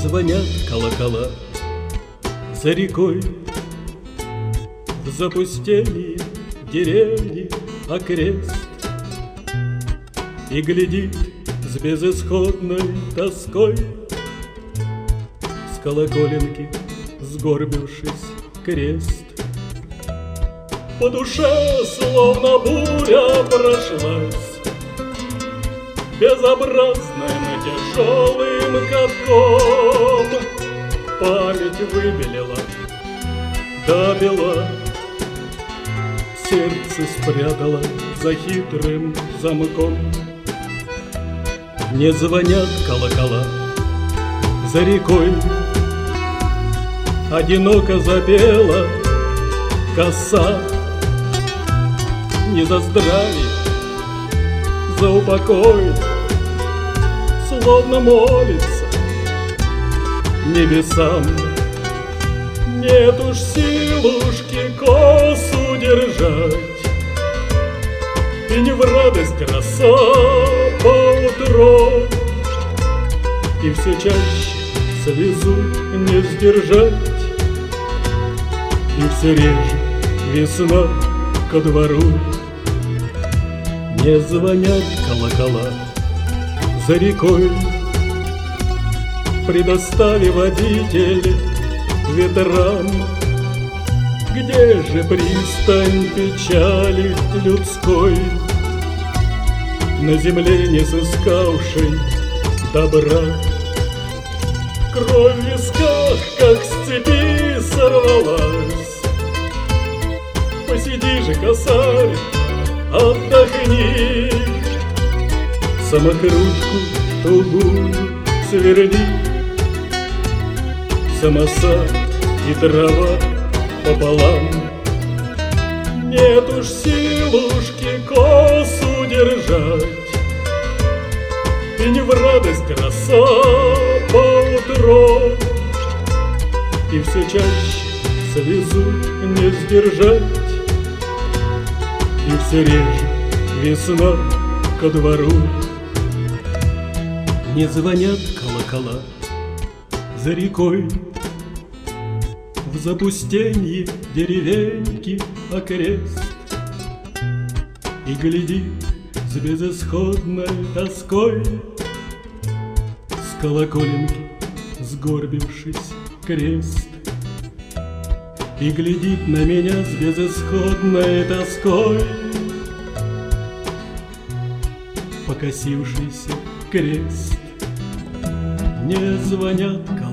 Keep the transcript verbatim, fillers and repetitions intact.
звонят колокола за рекой, в запустении деревни окрест, и глядит с безысходной тоской с колоколенки, сгорбившись, крест. По душе словно буря прошлась, безобразная, но тяжелым катком. Память выбелила до бела, сердце спрятала за хитрым замком. Не звонят колокола за рекой, одиноко запела коса. Не за здравие, за упокой, словно молится небесам. Нет уж силушки косу держать, и не в радость краса поутру, и все чаще слезу не сдержать, и все реже весна ко двору. Не звонят колокола за рекой, предоставив водитель ветрам. Где же пристань печали людской, на земле не сыскавшей добра? Кровь в висках, как с цепи, сорвалась. Посиди же, косарь, отдохни, самокрутку тугую сверни. Самосад и трава пополам. Нет уж силушки косу держать, и не в радость краса поутру, и все чаще слезу не сдержать, и все реже весна ко двору. Не звонят колокола за рекой, в запустенье деревеньки окрест, и глядит с безысходной тоской с колоколенки, сгорбившись, крест. И глядит на меня с безысходной тоской покосившийся крест. Не звонят